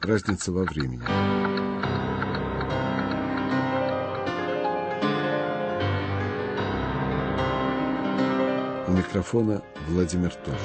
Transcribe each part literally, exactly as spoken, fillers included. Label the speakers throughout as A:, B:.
A: разница во времени. У микрофона Владимир Тольц.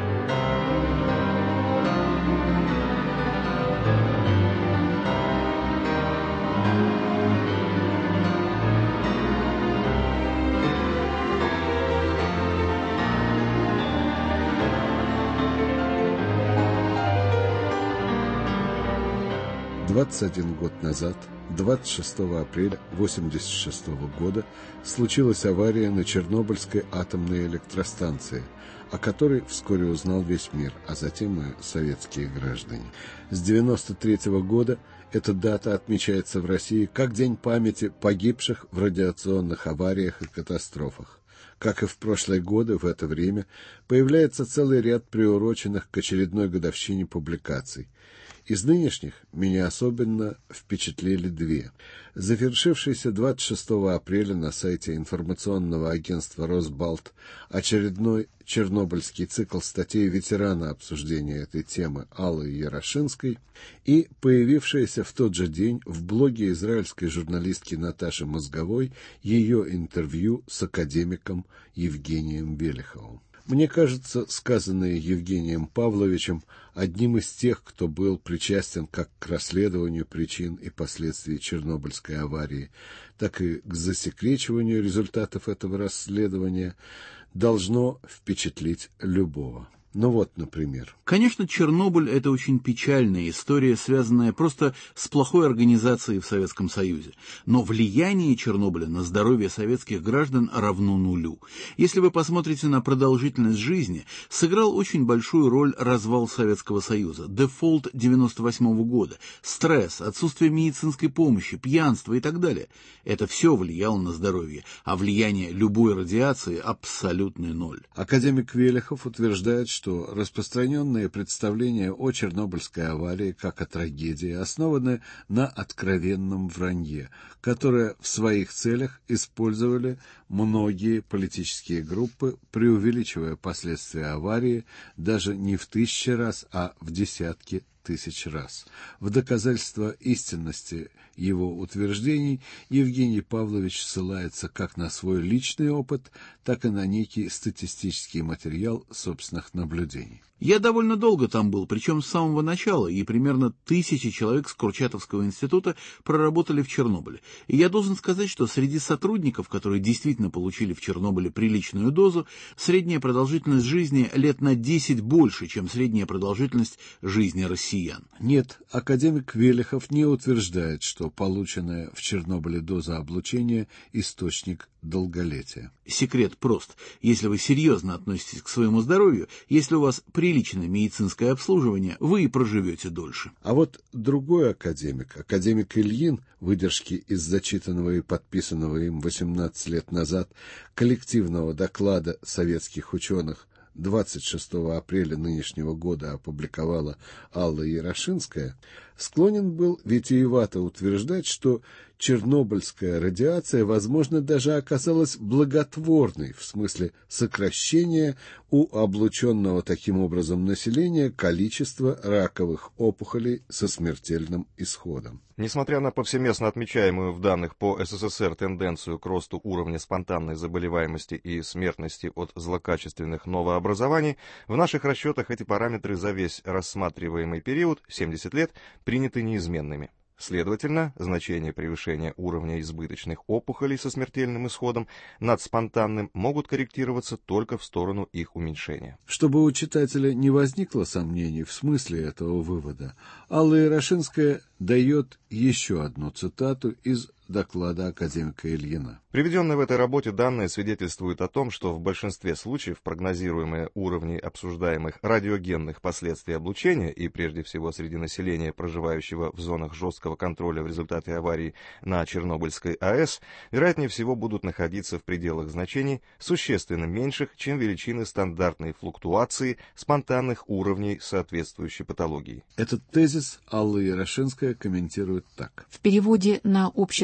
A: двадцать один год назад, двадцать шестого апреля восемьдесят шестого года, случилась авария на Чернобыльской атомной электростанции, о которой вскоре узнал весь мир, а затем и советские граждане. С девяносто третьего года эта дата отмечается в России как День памяти погибших в радиационных авариях и катастрофах. Как и в прошлые годы, в это время появляется целый ряд приуроченных к очередной годовщине публикаций. Из нынешних меня особенно впечатлили две. Завершившийся двадцать шестого апреля на сайте информационного агентства «Росбалт» очередной чернобыльский цикл статей ветерана обсуждения этой темы Аллы Ярошинской и появившееся в тот же день в блоге израильской журналистки Наташи Мозговой ее интервью с академиком Евгением Велиховым. Мне кажется, сказанное Евгением Павловичем одним из тех, кто был причастен как к расследованию причин и последствий Чернобыльской аварии, так и к засекречиванию результатов этого расследования, должно впечатлить любого. Ну вот, например.
B: Конечно, Чернобыль – это очень печальная история, связанная просто с плохой организацией в Советском Союзе. Но влияние Чернобыля на здоровье советских граждан равно нулю. Если вы посмотрите на продолжительность жизни, сыграл очень большую роль развал Советского Союза, дефолт девяносто восьмого года, стресс, отсутствие медицинской помощи, пьянство и так далее. Это все влияло на здоровье, а влияние любой радиации – абсолютный ноль.
A: Академик Велихов утверждает, что что распространенные представления о Чернобыльской аварии как о трагедии основаны на откровенном вранье, которое в своих целях использовали многие политические группы, преувеличивая последствия аварии даже не в тысячи раз, а в десятки тысяч раз. В доказательство истинности его утверждений Евгений Павлович ссылается как на свой личный опыт, так и на некий статистический материал собственных наблюдений.
B: Я довольно долго там был, причем с самого начала, и примерно тысячи человек с Курчатовского института проработали в Чернобыле. И я должен сказать, что среди сотрудников, которые действительно получили в Чернобыле приличную дозу, средняя продолжительность жизни лет на десять больше, чем средняя продолжительность жизни россиян.
A: Нет, академик Велихов не утверждает, что полученная в Чернобыле доза облучения – источник долголетия.
B: Секрет прост. Если вы серьезно относитесь к своему здоровью, если у вас приличное медицинское обслуживание, вы и проживете дольше.
A: А вот другой академик, академик Ильин, выдержки из зачитанного и подписанного им восемнадцать лет назад коллективного доклада советских ученых, двадцать шестого апреля нынешнего года опубликовала Алла Ярошинская, склонен был витиевато утверждать, что чернобыльская радиация, возможно, даже оказалась благотворной в смысле сокращения у облученного таким образом населения количества раковых опухолей со смертельным исходом.
C: Несмотря на повсеместно отмечаемую в данных по СССР тенденцию к росту уровня спонтанной заболеваемости и смертности от злокачественных новообразований, в наших расчетах эти параметры за весь рассматриваемый период, семьдесят лет, приняты неизменными. Следовательно, значения превышения уровня избыточных опухолей со смертельным исходом над спонтанным могут корректироваться только в сторону их уменьшения.
A: Чтобы у читателя не возникло сомнений в смысле этого вывода, Алла Ярошинская дает еще одну цитату из доклада академика Ильина.
C: Приведенные в этой работе данные свидетельствуют о том, что в большинстве случаев прогнозируемые уровни обсуждаемых радиогенных последствий облучения и прежде всего среди населения, проживающего в зонах жесткого контроля в результате аварии на Чернобыльской АЭС, вероятнее всего будут находиться в пределах значений существенно меньших, чем величины стандартной флуктуации спонтанных уровней соответствующей патологии.
A: Этот тезис Алла Ярошинская комментирует так.
D: В переводе на общедоступный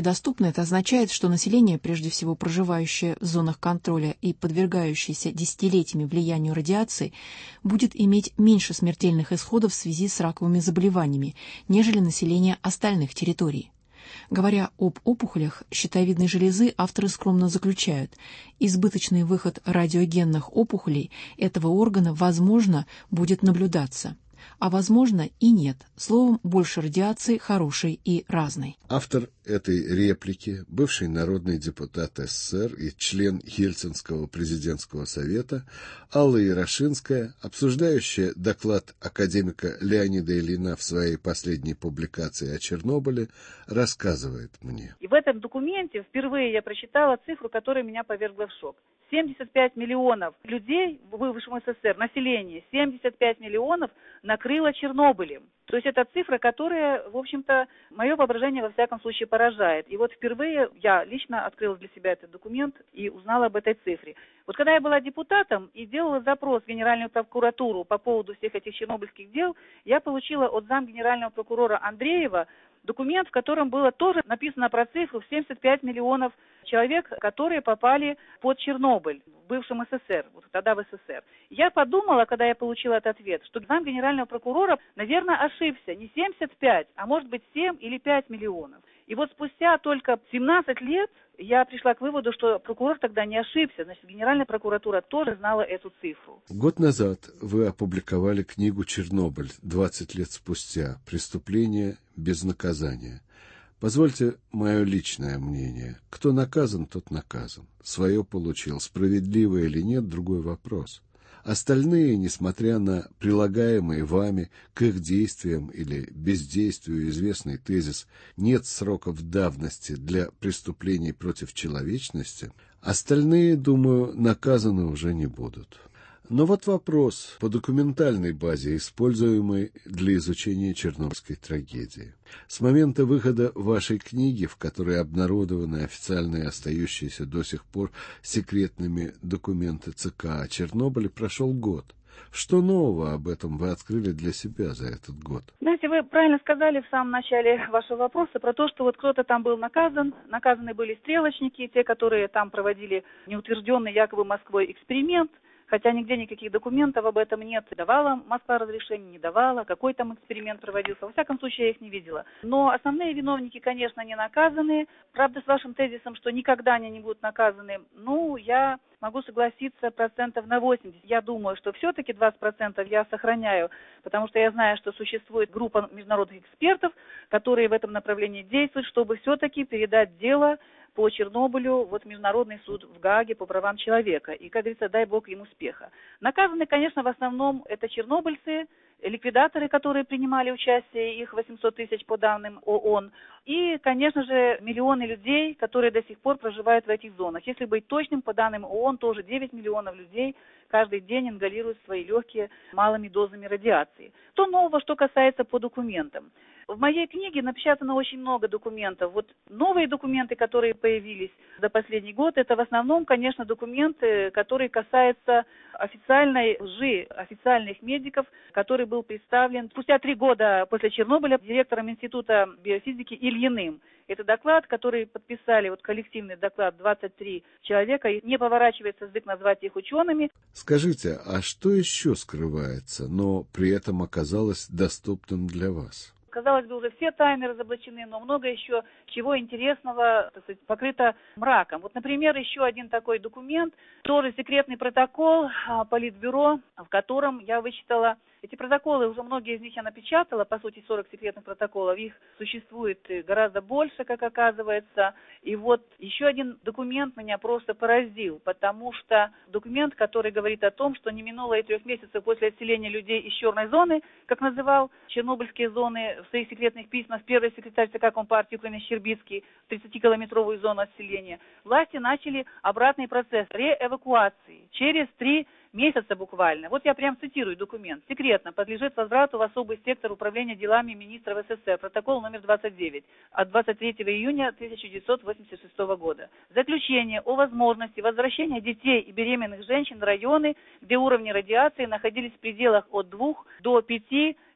D: доступно, это означает, что население, прежде всего проживающее в зонах контроля и подвергающееся десятилетиями влиянию радиации, будет иметь меньше смертельных исходов в связи с раковыми заболеваниями, нежели население остальных территорий. Говоря об опухолях щитовидной железы, авторы скромно заключают, избыточный выход радиогенных опухолей этого органа, возможно, будет наблюдаться. А возможно и нет. Словом, больше радиации хорошей и разной.
A: Автор этой реплики, бывший народный депутат СССР и член Ельцинского президентского совета Алла Ярошинская, обсуждающая доклад академика Леонида Ильина в своей последней публикации о Чернобыле, рассказывает мне.
E: И в этом документе впервые я прочитала цифру, которая меня повергла в шок. семьдесят пять миллионов людей в бывшем СССР, население, семьдесят пять миллионов накрыло Чернобылем. То есть это цифра, которая, в общем-то, мое воображение во всяком случае поражает. И вот впервые я лично открыла для себя этот документ и узнала об этой цифре. Вот когда я была депутатом и делала запрос в Генеральную прокуратуру по поводу всех этих чернобыльских дел, я получила от замгенерального прокурора Андреева документ, в котором было тоже написано про цифру в семьдесят пять миллионов человек, которые попали под Чернобыль в бывшем СССР, вот тогда в СССР. Я подумала, когда я получила этот ответ, что зам генерального прокурора, наверное, ошибся. Не семьдесят пять, а может быть семь или пять миллионов. И вот спустя только семнадцать лет я пришла к выводу, что прокурор тогда не ошибся. Значит, Генеральная прокуратура тоже знала эту цифру.
A: Год назад вы опубликовали книгу «Чернобыль. двадцать лет спустя. Преступление без наказания». Позвольте мое личное мнение. Кто наказан, тот наказан. Свое получил. Справедливо или нет, другой вопрос. Остальные, несмотря на прилагаемые вами к их действиям или бездействию известный тезис «нет сроков давности для преступлений против человечности», остальные, думаю, наказаны уже не будут. Но вот вопрос по документальной базе, используемой для изучения Чернобыльской трагедии. С момента выхода вашей книги, в которой обнародованы официальные остающиеся до сих пор секретными документы ЦК о Чернобыле, прошел год. Что нового об этом вы открыли для себя за этот год?
E: Знаете, вы правильно сказали в самом начале вашего вопроса про то, что вот кто-то там был наказан. Наказаны были стрелочники, те, которые там проводили неутвержденный якобы Москвой эксперимент. Хотя нигде никаких документов об этом нет. Давала Москва разрешение, не давала. Какой там эксперимент проводился. Во всяком случае, я их не видела. Но основные виновники, конечно, не наказаны. Правда, с вашим тезисом, что никогда они не будут наказаны, ну, я могу согласиться процентов на восемьдесят. Я думаю, что все-таки двадцать процентов я сохраняю, потому что я знаю, что существует группа международных экспертов, которые в этом направлении действуют, чтобы все-таки передать дело по Чернобылю вот в Международный суд в Гааге по правам человека. И, как говорится, дай бог им успеха. Наказаны, конечно, в основном это чернобыльцы, ликвидаторы, которые принимали участие, их восемьсот тысяч по данным ООН. И, конечно же, миллионы людей, которые до сих пор проживают в этих зонах. Если быть точным, по данным ООН, тоже девять миллионов людей каждый день ингалируют свои легкие малыми дозами радиации. То нового, что касается по документам. В моей книге напечатано очень много документов. Вот новые документы, которые появились за последний год, это в основном, конечно, документы, которые касаются официальной лжи официальных медиков, который был представлен спустя три года после Чернобыля директором Института биофизики Ильиным. Это доклад, который подписали, вот коллективный доклад, двадцать три человека, и не поворачивается язык назвать их учеными.
A: Скажите, а что еще скрывается, но при этом оказалось доступным для вас?
E: Казалось бы, уже все тайны разоблачены, но много еще чего интересного, так сказать, покрыто мраком. Вот, например, еще один такой документ, тоже секретный протокол Политбюро, в котором я вычитала эти протоколы, уже многие из них я напечатала, по сути, сорок секретных протоколов, их существует гораздо больше, как оказывается. И вот еще один документ меня просто поразил, потому что документ, который говорит о том, что не минуло и трех месяцев после отселения людей из черной зоны, как называл чернобыльские зоны в своих секретных письмах первый секретарь ЦК Компартии Украины Щербицкий, тридцатикилометровую зону отселения, власти начали обратный процесс реэвакуации через три месяца буквально. Вот я прям цитирую документ. Секретно подлежит возврату в особый сектор управления делами министров СССР. Протокол номер двадцать девять от двадцать третьего июня тысяча девятьсот восемьдесят шестого года. Заключение о возможности возвращения детей и беременных женщин в районы, где уровни радиации находились в пределах от двух до пяти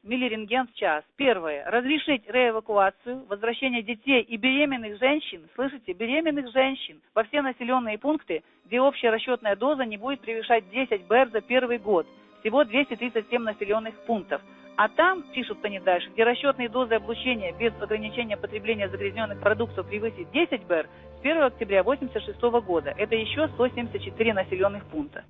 E: миллирентген в час. Первое. Разрешить реэвакуацию, возвращение детей и беременных женщин, слышите, беременных женщин во все населенные пункты, где общая расчетная доза не будет превышать десять БЭР за первый год. Всего двести тридцать семь населенных пунктов. А там, пишут они дальше, где расчетные дозы облучения без ограничения потребления загрязненных продуктов превысит десять БЭР с первого октября тысяча девятьсот восемьдесят шестого года. Это еще сто семьдесят четыре населенных пункта.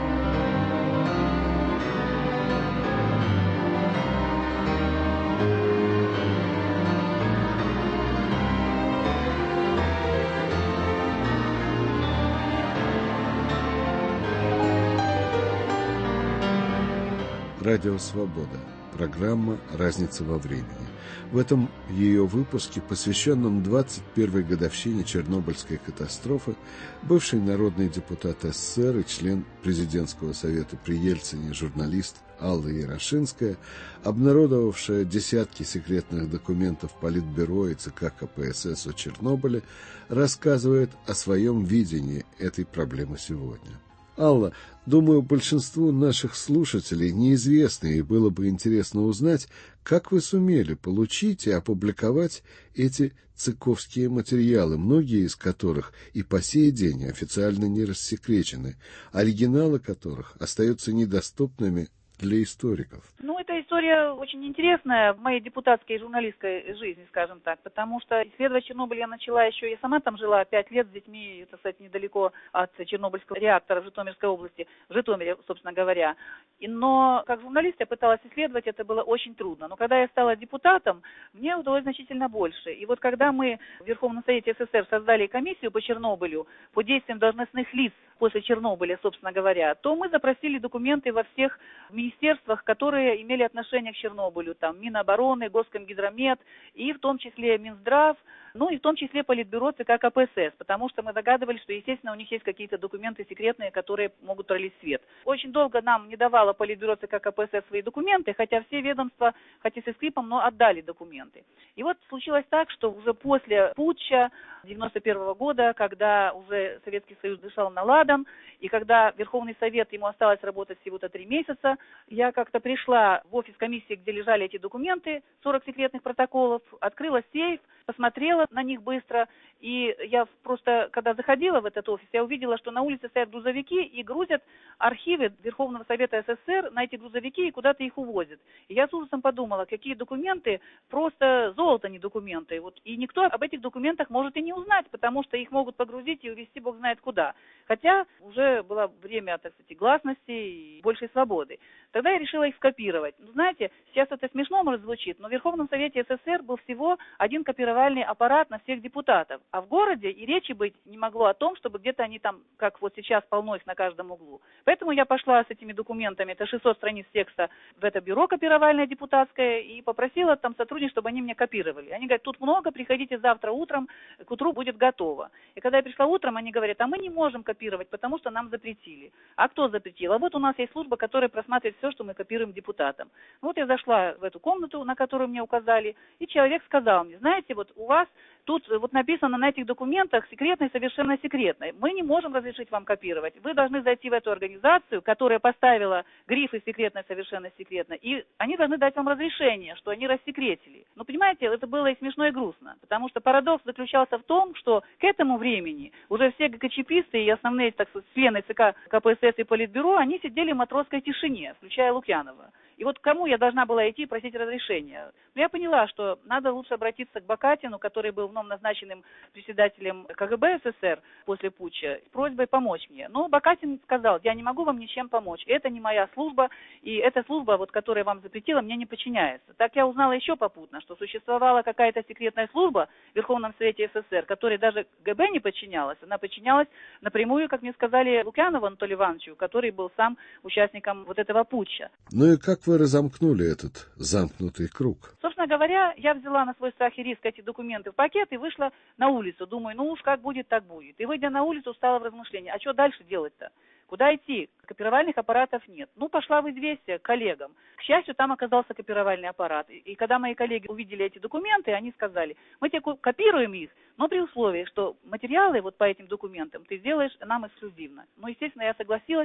A: Радио «Свобода». Программа «Разница во времени». В этом ее выпуске, посвященном двадцать первой годовщине Чернобыльской катастрофы, бывший народный депутат СССР и член президентского совета при Ельцине журналист Алла Ярошинская, обнародовавшая десятки секретных документов Политбюро и ЦК КПСС о Чернобыле, рассказывает о своем видении этой проблемы сегодня. Алла, думаю, большинству наших слушателей неизвестно, и было бы интересно узнать, как вы сумели получить и опубликовать эти ЦКовские материалы, многие из которых и по сей день официально не рассекречены, оригиналы которых остаются недоступными для историков.
E: Ну, эта история очень интересная в моей депутатской и журналистской жизни, скажем так, потому что исследовать Чернобыль я начала еще, я сама там жила пять лет с детьми, так сказать, недалеко от Чернобыльского реактора в Житомирской области, в Житомире, собственно говоря. И, но как журналист я пыталась исследовать, это было очень трудно. Но когда я стала депутатом, мне удалось значительно больше. И вот когда мы в Верховном Совете СССР создали комиссию по Чернобылю, по действиям должностных лиц после Чернобыля, собственно говоря, то мы запросили документы во всех министерствах, которые имели отношение к Чернобылю, там Минобороны, Госкомгидромет, и в том числе Минздрав, ну и в том числе Политбюро ЦК КПСС, потому что мы догадывались, что, естественно, у них есть какие-то документы секретные, которые могут пролить свет. Очень долго нам не давало Политбюро ЦК КПСС свои документы, хотя все ведомства, хотя со скрипом, но отдали документы. И вот случилось так, что уже после путча девяносто первого года, когда уже Советский Союз дышал на ладан, и когда Верховный Совет, ему осталось работать всего-то три месяца, я как-то пришла в офис комиссии, где лежали эти документы, сорок секретных протоколов, открыла сейф, посмотрела на них быстро, и я просто, когда заходила в этот офис, я увидела, что на улице стоят грузовики и грузят архивы Верховного Совета СССР на эти грузовики и куда-то их увозят. И я с ужасом подумала, какие документы, просто золото, не документы. Вот, и никто об этих документах может и не узнать, потому что их могут погрузить и увезти бог знает куда. Хотя уже было время, так сказать, гласности и большей свободы. Тогда я решила их скопировать. Ну, знаете, сейчас это смешно, может, звучит, но в Верховном Совете СССР был всего один копировальный аппарат на всех депутатов. А в городе и речи быть не могло о том, чтобы где-то они там, как вот сейчас, полно их на каждом углу. Поэтому я пошла с этими документами, это шестьсот страниц текста, в это бюро копировальное депутатское, и попросила там сотрудников, чтобы они мне копировали. Они говорят, тут много, приходите завтра утром, к утру будет готово. И когда я пришла утром, они говорят, а мы не можем копировать, потому что нам запретили. А кто запретил? А вот у нас есть служба, которая просматривает все, что мы копируем депутатам. Вот я зашла в эту комнату, на которую мне указали, и человек сказал мне, знаете, вот у вас тут вот написано на этих документах секретное, совершенно секретное. Мы не можем разрешить вам копировать. Вы должны зайти в эту организацию, которая поставила грифы секретное, совершенно секретно, и они должны дать вам разрешение, что они рассекретили. Но понимаете, это было и смешно, и грустно, потому что парадокс заключался в том, что к этому времени уже все ГКЧПисты и основные, так сказать, члены ЦК КПСС и Политбюро, они сидели в матросской тишине, включая Лукьянова. И вот к кому я должна была идти и просить разрешения? Но я поняла, что надо лучше обратиться к Бакатину, который был вновь назначенным председателем КГБ СССР после путча, с просьбой помочь мне. Но Бакатин сказал, я не могу вам ничем помочь, это не моя служба, и эта служба, вот, которая вам запретила, мне не подчиняется. Так я узнала еще попутно, что существовала какая-то секретная служба в Верховном Совете СССР, которой даже ГБ не подчинялась, она подчинялась напрямую, как мне сказали, Лукьянову Анатолию Ивановичу, который был сам участником вот этого путча.
A: Ну и как вы разомкнули этот замкнутый круг?
E: Собственно говоря, я взяла на свой страх и риск эти документы в пакет и вышла на улицу. Думаю, ну уж как будет, так будет. И выйдя на улицу, стала в размышления, а что дальше делать-то? Куда идти? Копировальных аппаратов нет. Ну, пошла в известие к коллегам. К счастью, там оказался копировальный аппарат. И, и когда мои коллеги увидели эти документы, они сказали, мы тебе копируем их, но при условии, что материалы вот по этим документам ты сделаешь нам эксклюзивно. Ну, естественно, я согласилась,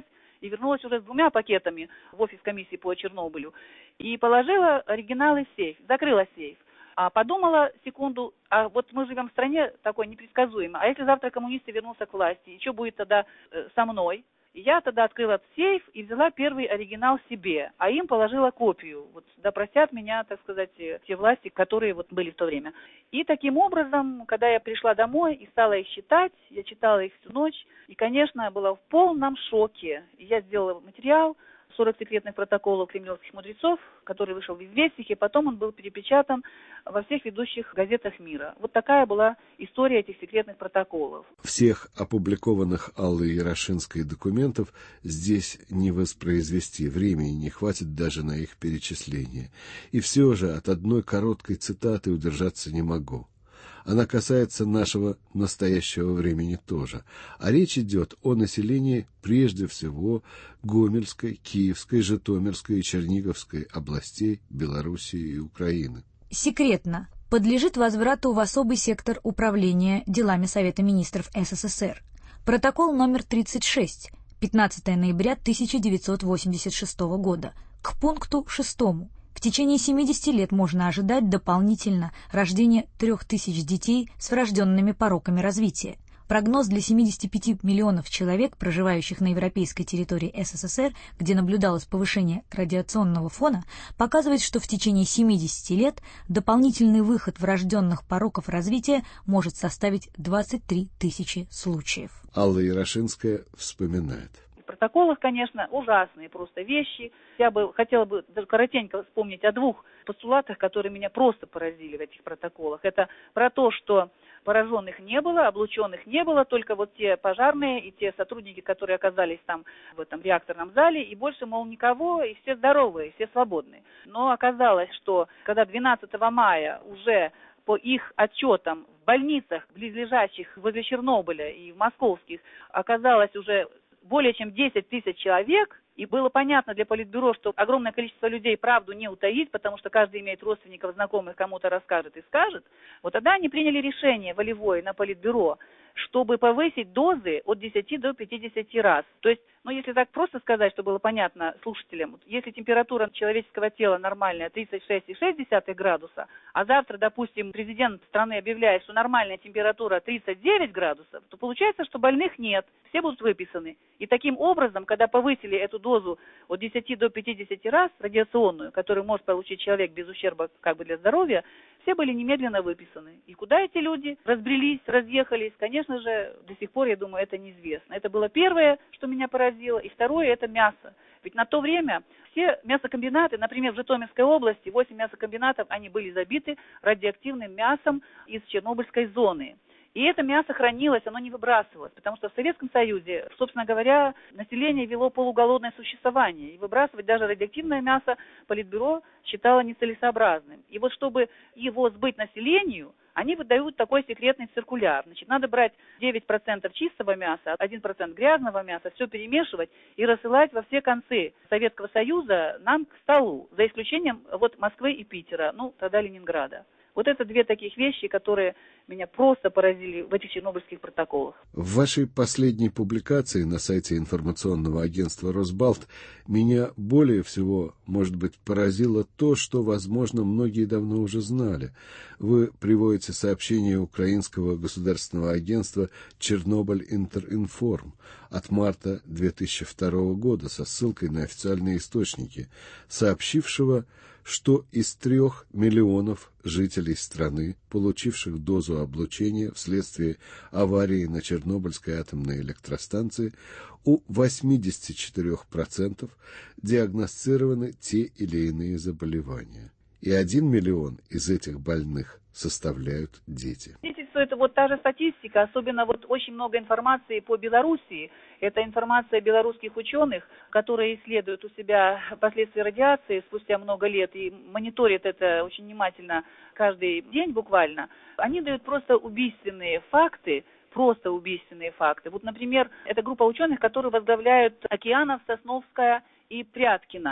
E: и вернулась уже с двумя пакетами в офис комиссии по Чернобылю. И положила оригиналы в сейф, закрыла сейф. А подумала секунду, а вот мы живем в стране такой непредсказуемой, а если завтра коммунисты вернутся к власти, и что будет тогда э, со мной? И я тогда открыла сейф и взяла первый оригинал себе, а им положила копию. Вот да простят меня, так сказать, те власти, которые вот были в то время. И таким образом, когда я пришла домой и стала их читать, я читала их всю ночь, и, конечно, была в полном шоке. И я сделала материал сорок секретных протоколов кремлевских мудрецов, который вышел в «Известиях», потом он был перепечатан во всех ведущих газетах мира. Вот такая была история этих секретных протоколов.
A: Всех опубликованных Аллой Ярошинской документов здесь не воспроизвести, времени не хватит даже на их перечисление. И все же от одной короткой цитаты удержаться не могу. Она касается нашего настоящего времени тоже. А речь идет о населении прежде всего Гомельской, Киевской, Житомирской и Черниговской областей Белоруссии и Украины.
F: Секретно. Подлежит возврату в особый сектор управления делами Совета министров СССР. Протокол номер тридцать шесть, пятнадцатое ноября тысяча девятьсот восемьдесят шестого года, к пункту шестому. В течение семидесяти лет можно ожидать дополнительно рождения трех тысяч детей с врожденными пороками развития. Прогноз для семидесяти пяти миллионов человек, проживающих на европейской территории СССР, где наблюдалось повышение радиационного фона, показывает, что в течение семидесяти лет дополнительный выход врожденных пороков развития может составить двадцать три тысячи случаев.
A: Алла Ярошинская вспоминает.
E: В протоколах, конечно, ужасные просто вещи. Я бы хотела бы даже коротенько вспомнить о двух постулатах, которые меня просто поразили в этих протоколах. Это про то, что пораженных не было, облученных не было, только вот те пожарные и те сотрудники, которые оказались там в этом реакторном зале, и больше, мол, никого, и все здоровые, все свободные. Но оказалось, что когда двенадцатого мая уже по их отчетам в больницах, близлежащих возле Чернобыля и в московских, оказалось уже более чем десять тысяч человек, и было понятно для Политбюро, что огромное количество людей правду не утаить, потому что каждый имеет родственников, знакомых, кому-то расскажет и скажет. Вот тогда они приняли решение волевое на Политбюро, чтобы повысить дозы от десяти до пятидесяти раз. То есть, ну если так просто сказать, чтобы было понятно слушателям, если температура человеческого тела нормальная тридцать шесть и шесть десятых градуса, а завтра, допустим, президент страны объявляет, что нормальная температура тридцать девять градусов, то получается, что больных нет, все будут выписаны. И таким образом, когда повысили эту дозу от десяти до пятидесяти раз радиационную, которую может получить человек без ущерба как бы для здоровья, все были немедленно выписаны. И куда эти люди разбрелись, разъехались, конечно же, до сих пор, я думаю, это неизвестно. Это было первое, что меня поразило. И второе, это мясо. Ведь на то время все мясокомбинаты, например, в Житомирской области, восемь мясокомбинатов, они были забиты радиоактивным мясом из Чернобыльской зоны. И это мясо хранилось, оно не выбрасывалось, потому что в Советском Союзе, собственно говоря, население вело полуголодное существование. И выбрасывать даже радиоактивное мясо Политбюро считало нецелесообразным. И вот чтобы его сбыть населению, они выдают такой секретный циркуляр. Значит, надо брать девять процентов чистого мяса, один процент грязного мяса, все перемешивать и рассылать во все концы Советского Союза нам к столу, за исключением вот Москвы и Питера, ну, тогда Ленинграда. Вот это две таких вещи, которые меня просто поразили в этих чернобыльских протоколах.
A: В вашей последней публикации на сайте информационного агентства «Росбалт» меня более всего, может быть, поразило то, что, возможно, многие давно уже знали. Вы приводите сообщение украинского государственного агентства «Чернобыль Интеринформ» от марта две тысячи второго года со ссылкой на официальные источники, сообщившего, что из трех миллионов жителей страны, получивших дозу облучения вследствие аварии на Чернобыльской атомной электростанции, у восьмидесяти четырёх процентов диагностированы те или иные заболевания. И один миллион из этих больных составляют дети.
E: Это вот та же статистика, особенно вот очень много информации по Белоруссии. Это информация белорусских ученых, которые исследуют у себя последствия радиации спустя много лет и мониторят это очень внимательно каждый день буквально. Они дают просто убийственные факты, просто убийственные факты. Вот, например, это группа ученых, которые возглавляют Океанов, Сосновская и Пряткина.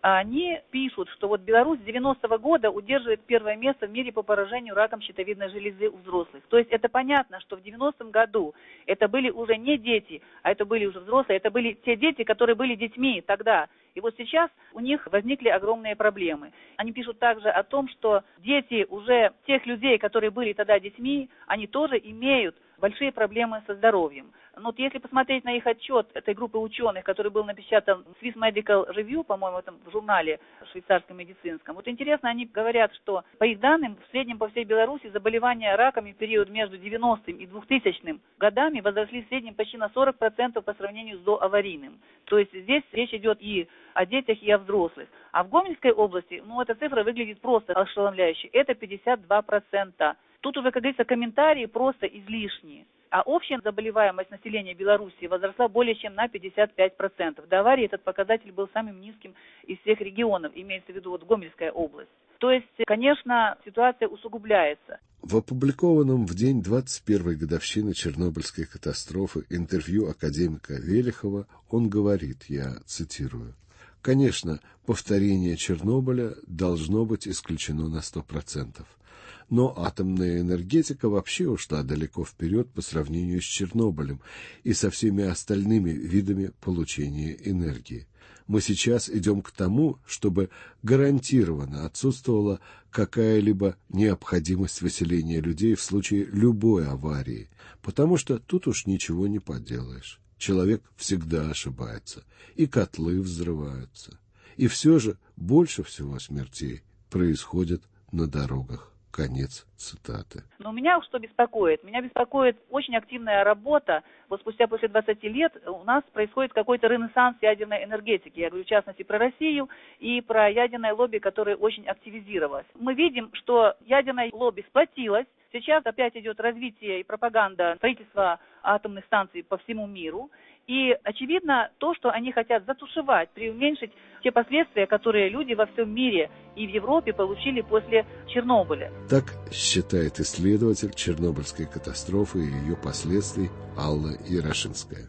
E: они пишут, что вот Беларусь с девяностого года удерживает первое место в мире по поражению раком щитовидной железы у взрослых. То есть это понятно, что в девяностом году это были уже не дети, а это были уже взрослые, это были те дети, которые были детьми тогда. И вот сейчас у них возникли огромные проблемы. Они пишут также о том, что дети уже тех людей, которые были тогда детьми, они тоже имеют большие проблемы со здоровьем. Но вот если посмотреть на их отчет этой группы ученых, который был напечатан в Swiss Medical Review, по-моему, этом в журнале швейцарском медицинском, вот интересно, они говорят, что по их данным, в среднем по всей Беларуси заболевания раками в период между девяностым и двухтысячным годами возросли в среднем почти на сорок процентов по сравнению с доаварийным. То есть здесь речь идет и о детях, и о взрослых. А в Гомельской области, ну, эта цифра выглядит просто ошеломляюще. Это пятьдесят два процента. Тут уже, как говорится, комментарии просто излишние. А общая заболеваемость населения Беларуси возросла более чем на пятьдесят пять процентов. До аварии этот показатель был самым низким из всех регионов, имеется в виду вот Гомельская область. То есть, конечно, ситуация усугубляется.
A: В опубликованном в день двадцать первой годовщины Чернобыльской катастрофы интервью академика Велихова он говорит, я цитирую: «Конечно, повторение Чернобыля должно быть исключено на сто процентов. Но атомная энергетика вообще ушла далеко вперед по сравнению с Чернобылем и со всеми остальными видами получения энергии. Мы сейчас идем к тому, чтобы гарантированно отсутствовала какая-либо необходимость выселения людей в случае любой аварии, потому что тут уж ничего не поделаешь. Человек всегда ошибается, и котлы взрываются. И все же больше всего смертей происходит на дорогах». Конец цитаты.
E: Но меня что беспокоит? Меня беспокоит очень активная работа. Вот спустя после двадцати лет у нас происходит какой-то ренессанс ядерной энергетики. Я говорю в частности про Россию и про ядерное лобби, которое очень активизировалось. Мы видим, что ядерное лобби сплотилось. Сейчас опять идет развитие и пропаганда строительства атомных станций по всему миру. И очевидно то, что они хотят затушевать, преуменьшить те последствия, которые люди во всем мире и в Европе получили после Чернобыля.
A: Так считает исследователь Чернобыльской катастрофы и ее последствий Алла Ярошинская.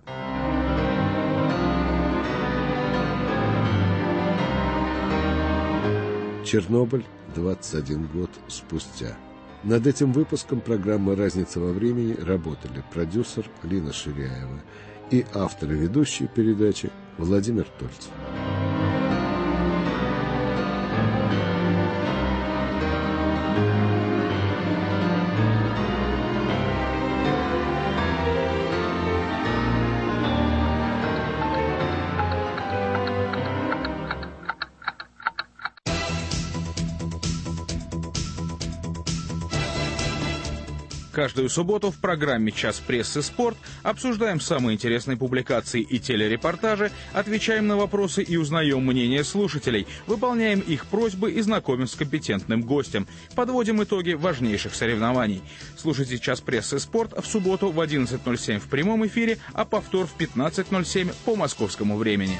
A: Чернобыль двадцать один год спустя. Над этим выпуском программы «Разница во времени» работали продюсер Лина Ширяева и автор и ведущий передачи Владимир Тольцев.
G: Каждую субботу в программе «Час прессы. Спорт» обсуждаем самые интересные публикации и телерепортажи, отвечаем на вопросы и узнаем мнение слушателей, выполняем их просьбы и знакомим с компетентным гостем, подводим итоги важнейших соревнований. Слушайте «Час прессы. Спорт» в субботу в одиннадцать ноль семь в прямом эфире, а повтор в пятнадцать ноль семь по московскому времени.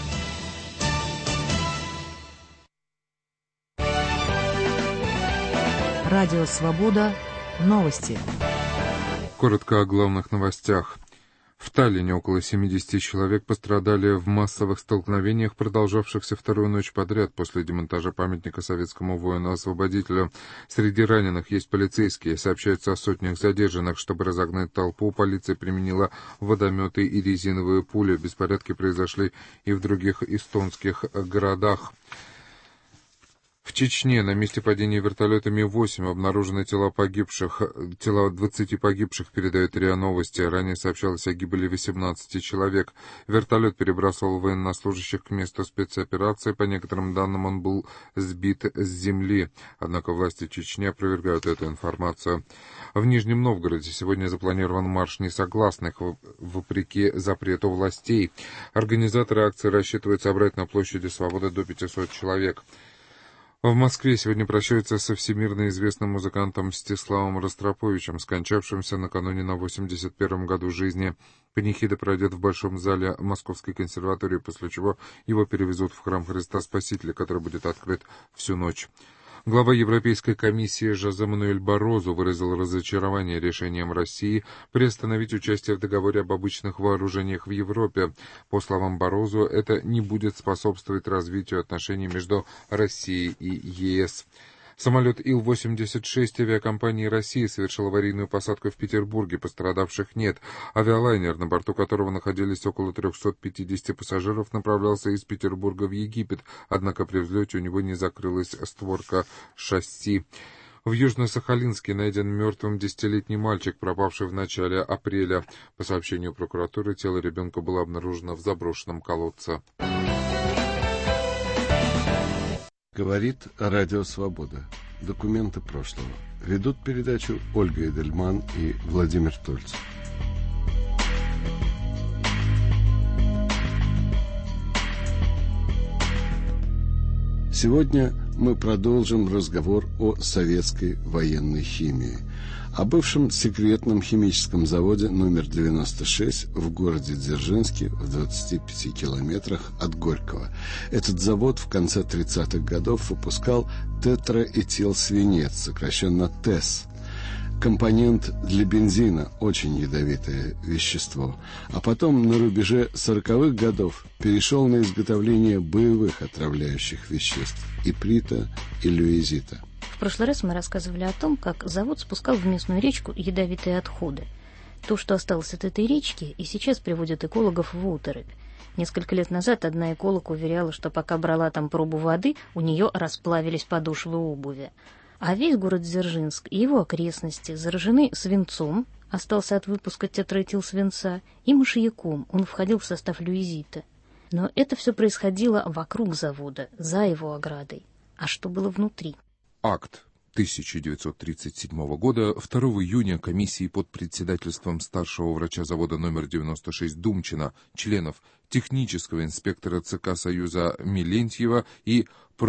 D: Радио «Свобода». Новости.
H: Коротко о главных новостях. В Таллине около семидесяти человек пострадали в массовых столкновениях, продолжавшихся вторую ночь подряд после демонтажа памятника советскому воину-освободителю. Среди раненых есть полицейские. Сообщается о сотнях задержанных. Чтобы разогнать толпу, полиция применила водометы и резиновые пули. Беспорядки произошли и в других эстонских городах. В Чечне на месте падения вертолета Ми восемь обнаружены тела погибших, тела двадцати погибших, передает РИА Новости. Ранее сообщалось о гибели восемнадцати человек. Вертолет перебрасывал военнослужащих к месту спецоперации. По некоторым данным, он был сбит с земли. Однако власти Чечни опровергают эту информацию. В Нижнем Новгороде сегодня запланирован марш несогласных, вопреки запрету властей. Организаторы акции рассчитывают собрать на площади Свободы до пятисот человек. В Москве сегодня прощаются со всемирно известным музыкантом Мстиславом Ростроповичем, скончавшимся накануне на восемьдесят первом году жизни. Панихида пройдет в Большом зале Московской консерватории, после чего его перевезут в храм Христа Спасителя, который будет открыт всю ночь. Глава Европейской комиссии Жозе Мануэль Баррозу выразил разочарование решением России приостановить участие в договоре об обычных вооружениях в Европе. По словам Баррозу, это не будет способствовать развитию отношений между Россией и ЕС. Самолет Ил восемьдесят шесть авиакомпании России совершил аварийную посадку в Петербурге, пострадавших нет. Авиалайнер, на борту которого находились около триста пятьдесят пассажиров, направлялся из Петербурга в Египет, однако при взлете у него не закрылась створка шасси. В Южно-Сахалинске найден мертвым десятилетний мальчик, пропавший в начале апреля. По сообщению прокуратуры, тело ребенка было обнаружено в заброшенном колодце.
A: Говорит Радио Свобода. Документы прошлого. Ведут передачу Ольга Эдельман и Владимир Тольцев. Сегодня мы продолжим разговор о советской военной химии, о бывшем секретном химическом заводе номер девяносто шесть в городе Дзержинске в двадцати пяти километрах от Горького. Этот завод в конце тридцатых годов выпускал тетраэтилсвинец, сокращенно ТЭС. Компонент для бензина, очень ядовитое вещество. А потом на рубеже сороковых годов перешел на изготовление боевых отравляющих веществ – иприта и люизита.
I: В прошлый раз мы рассказывали о том, как завод спускал в местную речку ядовитые отходы. То, что осталось от этой речки, и сейчас приводит экологов в оторопь. Несколько лет назад одна эколог уверяла, что пока брала там пробу воды, у нее расплавились подошвы обуви. А весь город Дзержинск и его окрестности заражены свинцом, остался от выпуска тетраэтилсвинца, и мышьяком, он входил в состав люизита. Но это все происходило вокруг завода, за его оградой. А что было внутри?
H: Акт тысяча девятьсот тридцать седьмого года, второго июня, комиссии под председательством старшего врача завода номер девяносто шесть Думчина, членов технического инспектора ЦК Союза Милентьева и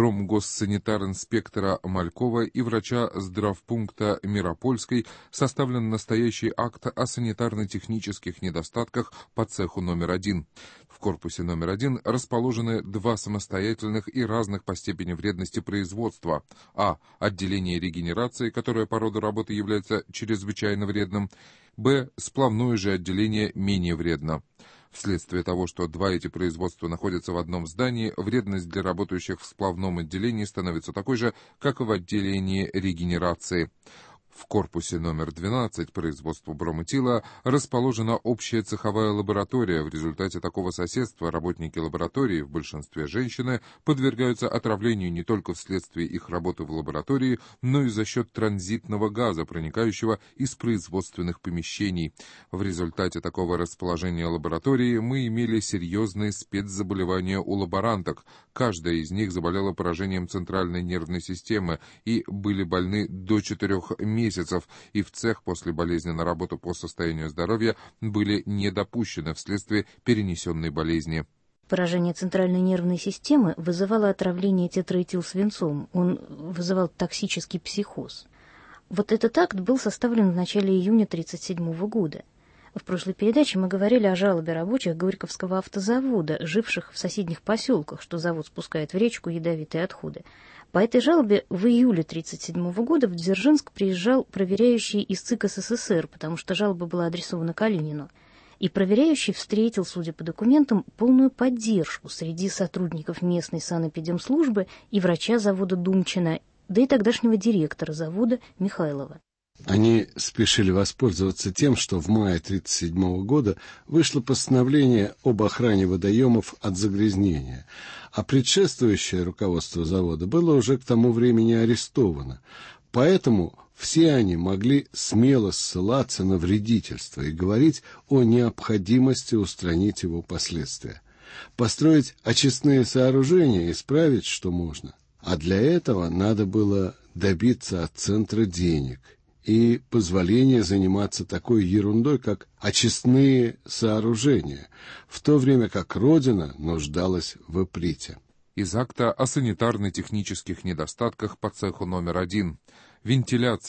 H: промгоссанитар-инспектора Малькова и врача здравпункта Миропольской составлен настоящий акт о санитарно-технических недостатках по цеху номер один. В корпусе номер один расположены два самостоятельных и разных по степени вредности производства. А. Отделение регенерации, которое по роду работы является чрезвычайно вредным. Б. Сплавное же отделение менее вредно. Вследствие того, что два эти производства находятся в одном здании, вредность для работающих в сплавном отделении становится такой же, как и в отделении регенерации. В корпусе номер двенадцать производству брометила расположена общая цеховая лаборатория. В результате такого соседства работники лаборатории, в большинстве женщины, подвергаются отравлению не только вследствие их работы в лаборатории, но и за счет транзитного газа, проникающего из производственных помещений. В результате такого расположения лаборатории мы имели серьезные спецзаболевания у лаборанток. Каждая из них заболела поражением центральной нервной системы и были больны до четырех месяцев. месяцев, и в цех после болезни на работу по состоянию здоровья были не допущены вследствие перенесенной болезни.
I: Поражение центральной нервной системы вызывало отравление тетраэтилсвинцом, он вызывал токсический психоз. Вот этот акт был составлен в начале июня тысяча девятьсот тридцать седьмого года. В прошлой передаче мы говорили о жалобе рабочих Горьковского автозавода, живших в соседних поселках, что завод спускает в речку ядовитые отходы. По этой жалобе в июле тысяча девятьсот тридцать седьмого года в Дзержинск приезжал проверяющий из ЦИК СССР, потому что жалоба была адресована Калинину. И проверяющий встретил, судя по документам, полную поддержку среди сотрудников местной санэпидемслужбы и врача завода Думчина, да и тогдашнего директора завода Михайлова.
A: Они спешили воспользоваться тем, что в мае тысяча девятьсот тридцать седьмого года вышло постановление об охране водоемов от загрязнения, а предшествующее руководство завода было уже к тому времени арестовано. Поэтому все они могли смело ссылаться на вредительство и говорить о необходимости устранить его последствия. Построить очистные сооружения и исправить, что можно. А для этого надо было добиться от центра денег и позволение заниматься такой ерундой, как очистные сооружения, в то время как Родина нуждалась в иприте.
H: Из акта о санитарно-технических недостатках по цеху номер один. Вентиляция.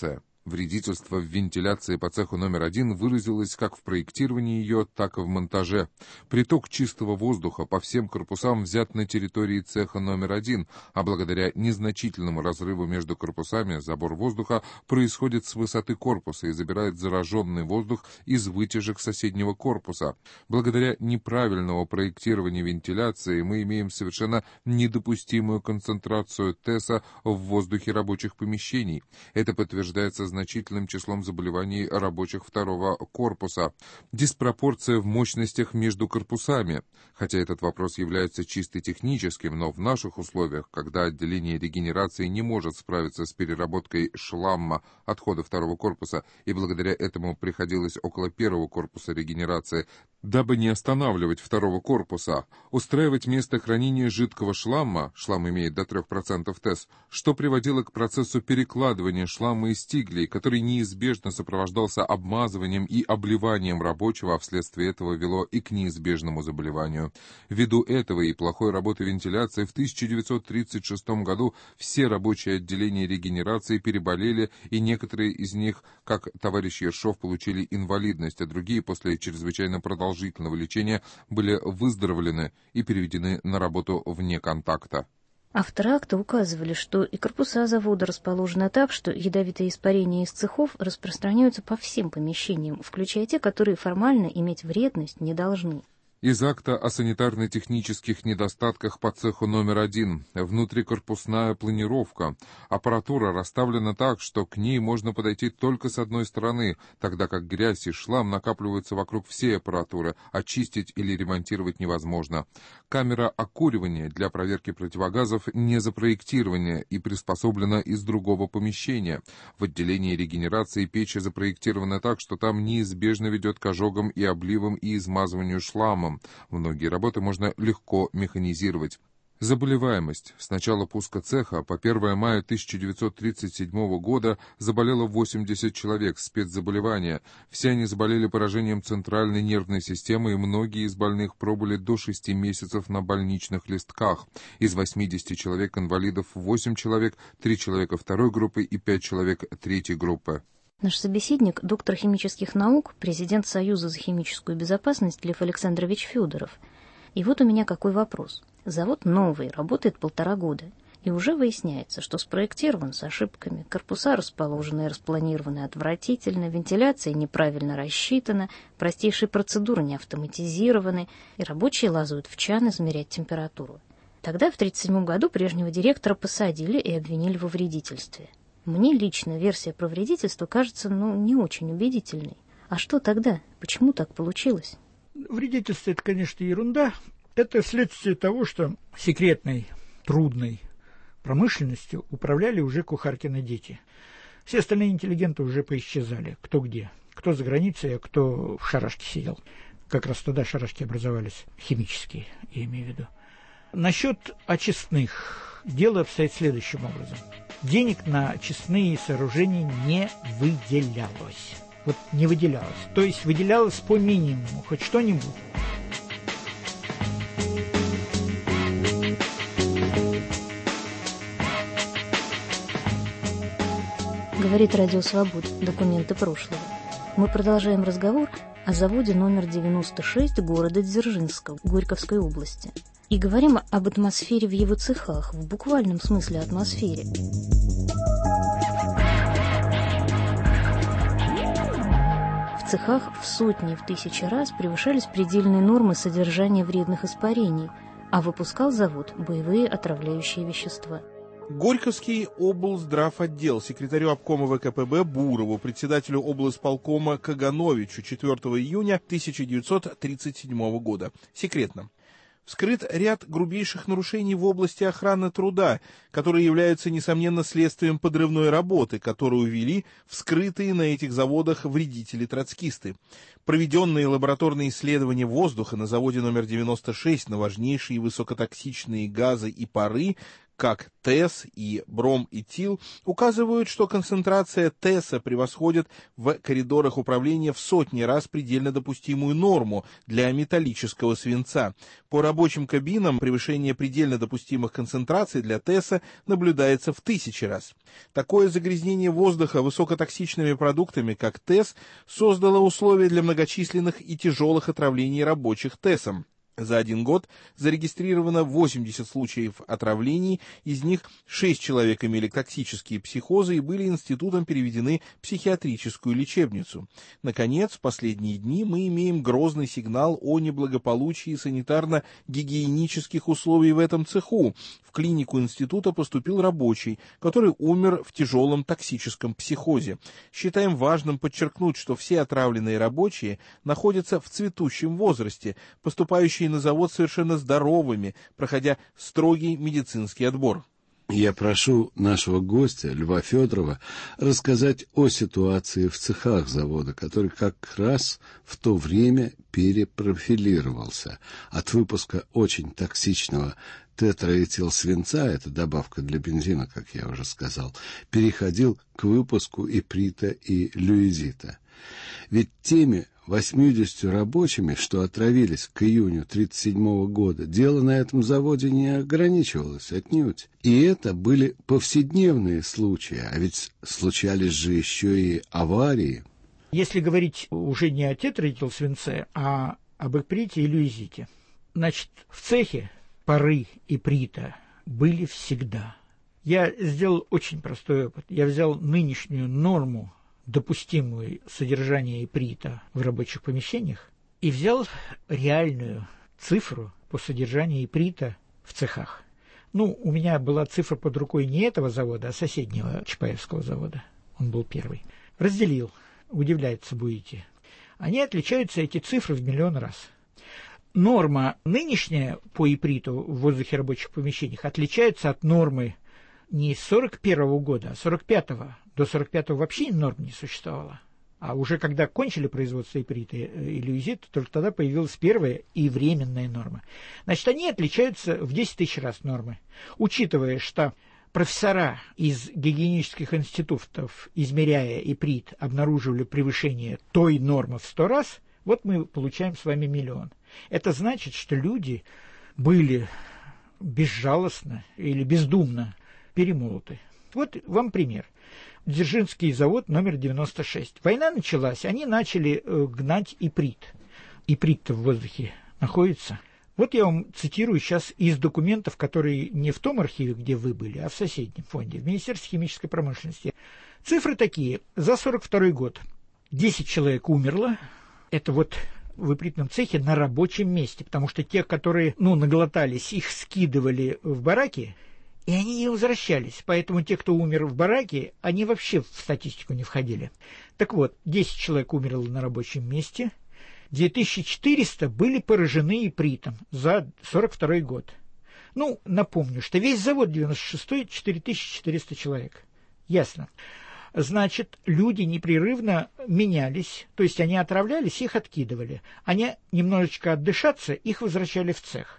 H: Вредительство в вентиляции по цеху номер один выразилось как в проектировании ее, так и в монтаже. Приток чистого воздуха по всем корпусам взят на территории цеха номер один, а благодаря незначительному разрыву между корпусами забор воздуха происходит с высоты корпуса и забирает зараженный воздух из вытяжек соседнего корпуса. Благодаря неправильному проектированию вентиляции мы имеем совершенно недопустимую концентрацию ТЭСа в воздухе рабочих помещений. Это подтверждается значительным числом заболеваний рабочих второго корпуса. Диспропорция в мощностях между корпусами. Хотя этот вопрос является чисто техническим, но в наших условиях, когда отделение регенерации не может справиться с переработкой шламма отхода второго корпуса, и благодаря этому приходилось около первого корпуса регенерации, дабы не останавливать второго корпуса, устраивать место хранения жидкого шламма, шлам имеет до трех процентов ТЭС, что приводило к процессу перекладывания шламма из тиглей, который неизбежно сопровождался обмазыванием и обливанием рабочего, а вследствие этого вело и к неизбежному заболеванию. Ввиду этого и плохой работы вентиляции в тысяча девятьсот тридцать шестом году все рабочие отделения регенерации переболели, и некоторые из них, как товарищ Ершов, получили инвалидность, а другие после чрезвычайно продолжительного лечения были выздоровлены и переведены на работу вне контакта.
I: Авторы акта указывали, что и корпуса завода расположены так, что ядовитые испарения из цехов распространяются по всем помещениям, включая те, которые формально иметь вредность не должны.
H: Из акта о санитарно-технических недостатках по цеху номер один. Внутрикорпусная планировка. Аппаратура расставлена так, что к ней можно подойти только с одной стороны, тогда как грязь и шлам накапливаются вокруг всей аппаратуры, очистить или ремонтировать невозможно. Камера окуривания для проверки противогазов не запроектирована и приспособлена из другого помещения. В отделении регенерации печи запроектированы так, что там неизбежно ведет к ожогам и обливам и измазыванию шламом. Многие работы можно легко механизировать. Заболеваемость. С начала пуска цеха по первое мая тысяча девятьсот тридцать седьмого года заболело восемьдесят человек, спецзаболевания. Все они заболели поражением центральной нервной системы, и многие из больных пробыли до шести месяцев на больничных листках. Из восьмидесяти человек-инвалидов восемь человек, три человека второй группы и пять человек третьей группы.
I: Наш собеседник, доктор химических наук, президент Союза за химическую безопасность Лев Александрович Федоров. И вот у меня какой вопрос. Завод новый, работает полтора года, и уже выясняется, что спроектирован с ошибками, корпуса расположены и распланированы отвратительно, вентиляция неправильно рассчитана, простейшие процедуры не автоматизированы, и рабочие лазают в чан измерять температуру. Тогда, в тридцать седьмом году, прежнего директора посадили и обвинили во вредительстве. Мне лично версия про вредительство кажется, ну, не очень убедительной. А что тогда? Почему так получилось?
J: Вредительство – это, конечно, ерунда. Это следствие того, что секретной, трудной промышленностью управляли уже Кухаркины дети. Все остальные интеллигенты уже поисчезали. Кто где. Кто за границей, а кто в шарашке сидел. Как раз тогда шарашки образовались химические, я имею в виду. Насчет очистных. Дело обстоит следующим образом. Денег на очистные сооружения не выделялось. Вот не выделялось. То есть выделялось по минимуму, хоть что-нибудь.
I: Говорит Радио Свобода. Документы прошлого. Мы продолжаем разговор о заводе номер девяносто шесть города Дзержинска, Горьковской области. И говорим об атмосфере в его цехах, в буквальном смысле атмосфере. В цехах в сотни и в тысячи раз превышались предельные нормы содержания вредных испарений, а выпускал завод боевые отравляющие вещества.
K: Горьковский облздравотдел секретарю обкома ВКПБ Бурову, председателю облсполкома Кагановичу четвёртого июня тысяча девятьсот тридцать седьмого года. Секретно. Вскрыт ряд грубейших нарушений в области охраны труда, которые являются, несомненно, следствием подрывной работы, которую вели вскрытые на этих заводах вредители-троцкисты. Проведенные лабораторные исследования воздуха на заводе номер девяносто шесть на важнейшие высокотоксичные газы и пары, как ТЭС и бромэтил, указывают, что концентрация ТЭСа превосходит в коридорах управления в сотни раз предельно допустимую норму для металлического свинца. По рабочим кабинам превышение предельно допустимых концентраций для ТЭСа наблюдается в тысячи раз. Такое загрязнение воздуха высокотоксичными продуктами, как ТЭС, создало условия для многочисленных и тяжелых отравлений рабочих ТЭСом. За один год зарегистрировано восемьдесят случаев отравлений, из них шесть человек имели токсические психозы и были институтом переведены в психиатрическую лечебницу. Наконец, в последние дни мы имеем грозный сигнал о неблагополучии санитарно-гигиенических условий в этом цеху. В клинику института поступил рабочий, который умер в тяжелом токсическом психозе. Считаем важным подчеркнуть, что все отравленные рабочие находятся в цветущем возрасте, поступающие на завод совершенно здоровыми, проходя строгий медицинский отбор.
A: Я прошу нашего гостя, Льва Федорова, рассказать о ситуации в цехах завода, который как раз в то время перепрофилировался. От выпуска очень токсичного тетраэтилсвинца, это добавка для бензина, как я уже сказал, переходил к выпуску иприта и люизита. Ведь теми восьмидесятью рабочими, что отравились к июню тридцать седьмого года, дело на этом заводе не ограничивалось отнюдь. И это были повседневные случаи, а ведь случались же еще и аварии.
J: Если говорить уже не о тетраэтилсвинце, а об иприте и люизите, значит, в цехе пары иприта были всегда. Я сделал очень простой опыт. Я взял нынешнюю норму, допустимую содержание иприта в рабочих помещениях, и взял реальную цифру по содержанию иприта в цехах. Ну, у меня была цифра под рукой не этого завода, а соседнего Чапаевского завода. Он был первый. Разделил. Удивляться будете. Они отличаются, эти цифры, в миллион раз. Норма нынешняя по иприту в воздухе рабочих помещениях отличается от нормы не с сорок первого года, а сорок пятого. До сорок пятого вообще норм не существовало. А уже когда кончили производство иприта и люизита, только тогда появилась первая и временная норма. Значит, они отличаются в десять тысяч раз нормы. Учитывая, что профессора из гигиенических институтов, измеряя иприт, обнаруживали превышение той нормы в сто раз, вот мы получаем с вами миллион. Это значит, что люди были безжалостно или бездумно перемолоты. Вот вам пример. Дзержинский завод номер девяносто шесть. Война началась, они начали э, гнать иприт. Иприт-то в воздухе находится. Вот я вам цитирую сейчас из документов, которые не в том архиве, где вы были, а в соседнем фонде, в Министерстве химической промышленности. Цифры такие. За сорок второй год десять человек умерло. Это вот в ипритном цехе на рабочем месте, потому что те, которые, ну, наглотались, их скидывали в бараки, и они не возвращались. Поэтому те, кто умер в бараке, они вообще в статистику не входили. Так вот, десять человек умерло на рабочем месте, две тысячи четыреста были поражены ипритом за сорок второй год. Ну, напомню, что весь завод девяносто шестой четыре тысячи четыреста человек. Ясно. Значит, люди непрерывно менялись, то есть они отравлялись, их откидывали. Они немножечко отдышаться, их возвращали в цех.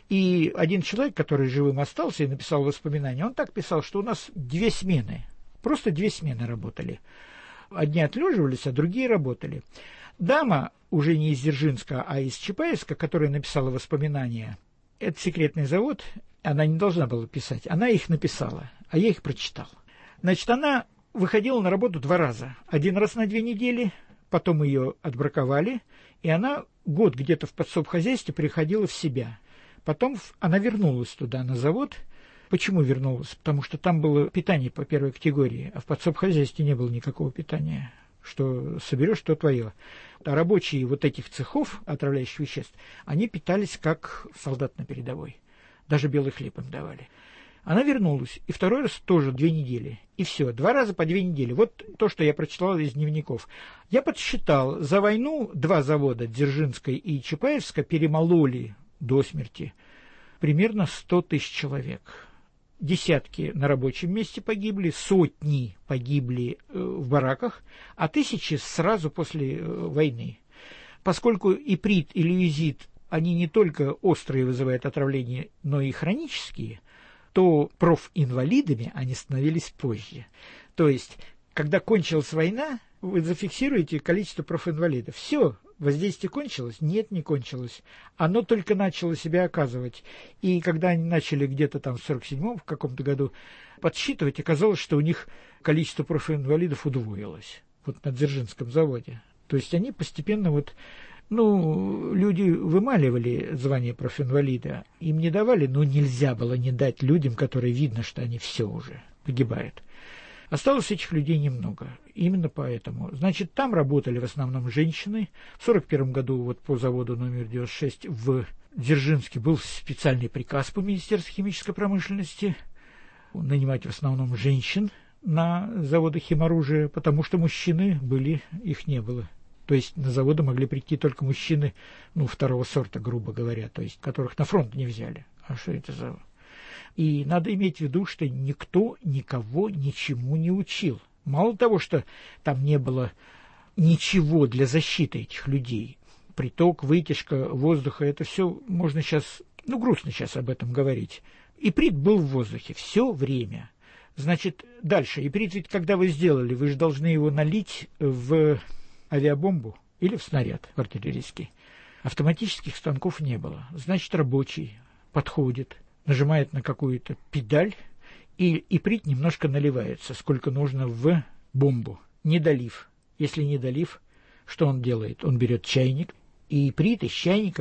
J: И один человек, который живым остался и написал воспоминания, он так писал, что у нас две смены, просто две смены работали. Одни отлеживались, а другие работали. Дама, уже не из Дзержинска, а из Чапаевска, которая написала воспоминания, это секретный завод, она не должна была писать, она их написала, а я их прочитал. Значит, она выходила на работу два раза. Один раз на две недели, потом ее отбраковали, и она год где-то в подсобхозяйстве приходила в себя. Потом она вернулась туда, на завод. Почему вернулась? Потому что там было питание по первой категории, а в подсобхозяйстве не было никакого питания. Что соберешь, то твое. А рабочие вот этих цехов отравляющих веществ, они питались как солдат на передовой. Даже белый хлеб им давали. Она вернулась, и второй раз тоже две недели. И все, два раза по две недели. Вот то, что я прочитал из дневников. Я подсчитал, за войну два завода, Дзержинская и Чапаевска, перемололи до смерти примерно сто тысяч человек. Десятки на рабочем месте погибли, сотни погибли э, в бараках, а тысячи сразу после э, войны. Поскольку иприт и люизит, они не только острые вызывают отравление, но и хронические, то профинвалидами они становились позже. То есть, когда кончилась война, вы зафиксируете количество профинвалидов. Все, воздействие кончилось? Нет, не кончилось. Оно только начало себя оказывать. И когда они начали где-то там в сорок седьмом в каком-то году подсчитывать, оказалось, что у них количество профинвалидов удвоилось. Вот на Дзержинском заводе. То есть они постепенно вот, ну, люди вымаливали звание профинвалида, им не давали, но нельзя было не дать людям, которые видно, что они все уже погибают. Осталось этих людей немного. Именно поэтому. Значит, там работали в основном женщины. В сорок первом году вот по заводу номер девяносто шесть в Дзержинске был специальный приказ по Министерству химической промышленности нанимать в основном женщин на заводы химоружия, потому что мужчины были, их не было. То есть на заводы могли прийти только мужчины, ну, второго сорта, грубо говоря, то есть которых на фронт не взяли. А что это за... И надо иметь в виду, что никто никого ничему не учил. Мало того, что там не было ничего для защиты этих людей, приток, вытяжка воздуха, это все можно сейчас, ну, грустно сейчас об этом говорить. Иприт был в воздухе все время. Значит, дальше. Иприт ведь, когда вы сделали, вы же должны его налить в авиабомбу или в снаряд артиллерийский. Автоматических станков не было. Значит, рабочий подходит, нажимает на какую-то педаль, и иприт немножко наливается, сколько нужно в бомбу, не долив. Если не долив, что он делает? Он берет чайник, и иприт из чайника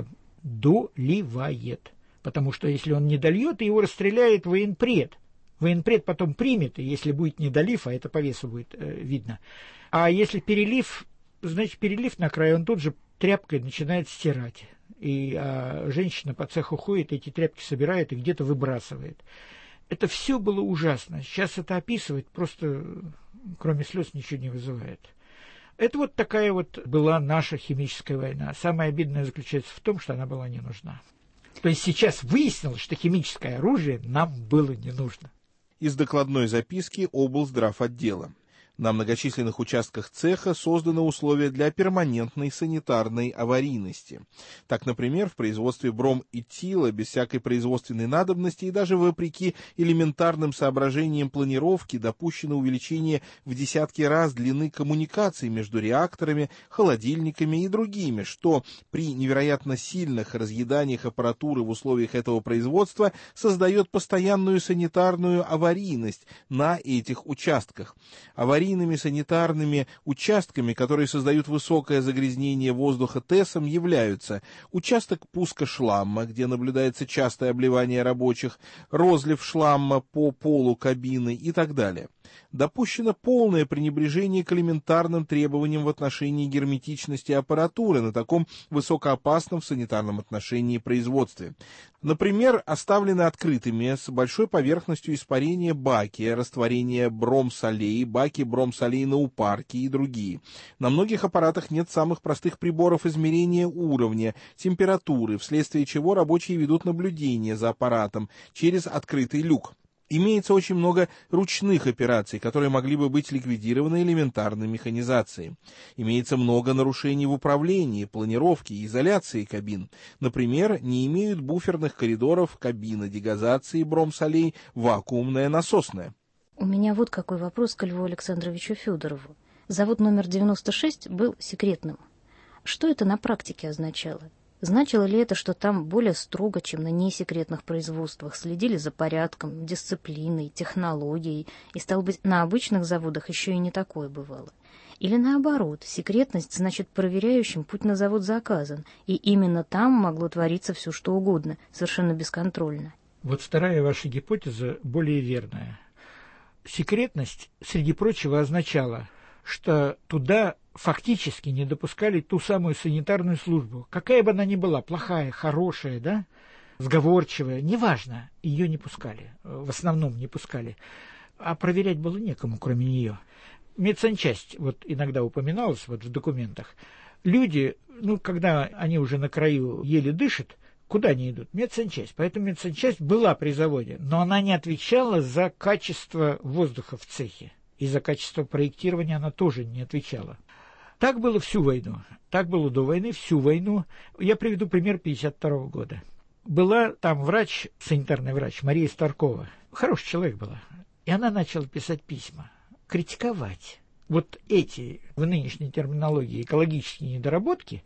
J: доливает. Потому что если он не дольет, его расстреляет военпред. Военпред потом примет, и если будет недолив, а это по весу будет э, видно. А если перелив, значит, перелив на край, он тут же тряпкой начинает стирать. И а женщина по цеху ходит, эти тряпки собирает и где-то выбрасывает. Это все было ужасно. Сейчас это описывать просто, кроме слез, ничего не вызывает. Это вот такая вот была наша химическая война. Самое обидное заключается в том, что она была не нужна. То есть сейчас выяснилось, что химическое оружие нам было не нужно.
K: Из докладной записки облздравотдела. На многочисленных участках цеха созданы условия для перманентной санитарной аварийности. Так, например, в производстве бромэтила без всякой производственной надобности и даже вопреки элементарным соображениям планировки допущено увеличение в десятки раз длины коммуникаций между реакторами, холодильниками и другими, что при невероятно сильных разъеданиях аппаратуры в условиях этого производства создает постоянную санитарную аварийность на этих участках. Аварийность санитарными участками, которые создают высокое загрязнение воздуха ТЭСом, являются участок пуска шламма, где наблюдается частое обливание рабочих, розлив шламма по полу кабины и так далее. Допущено полное пренебрежение к элементарным требованиям в отношении герметичности аппаратуры на таком высокоопасном в санитарном отношении производстве. Например, оставлены открытыми с большой поверхностью испарения баки, растворения бромсолей, баки бромсолей на упарке и другие. На многих аппаратах нет самых простых приборов измерения уровня, температуры, вследствие чего рабочие ведут наблюдение за аппаратом через открытый люк. Имеется очень много ручных операций, которые могли бы быть ликвидированы элементарной механизацией. Имеется много нарушений в управлении, планировке и изоляции кабин. Например, не имеют буферных коридоров кабина дегазации бромсолей, вакуумная насосная.
I: У меня вот какой вопрос к Льву Александровичу Федорову. Завод номер девяносто шесть был секретным. Что это на практике означало? Значило ли это, что там более строго, чем на несекретных производствах, следили за порядком, дисциплиной, технологией, и, стало быть, на обычных заводах еще и не такое бывало? Или наоборот, секретность значит проверяющим путь на завод заказан, и именно там могло твориться все что угодно, совершенно бесконтрольно?
J: Вот вторая ваша гипотеза более верная. Секретность, среди прочего, означала, что туда фактически не допускали ту самую санитарную службу. Какая бы она ни была, плохая, хорошая, да, сговорчивая, неважно, ее не пускали, в основном не пускали. А проверять было некому, кроме нее. Медсанчасть, вот иногда упоминалась вот в документах. Люди, ну, когда они уже на краю еле дышат, куда они идут? Медсанчасть. Поэтому медсанчасть была при заводе, но она не отвечала за качество воздуха в цехе. И за качество проектирования она тоже не отвечала. Так было всю войну. Так было до войны, всю войну. Я приведу пример пятьдесят второго года. Была там врач, санитарный врач Мария Старкова. хороший человек была. И она начала писать письма, критиковать. Вот эти, в нынешней терминологии, экологические недоработки,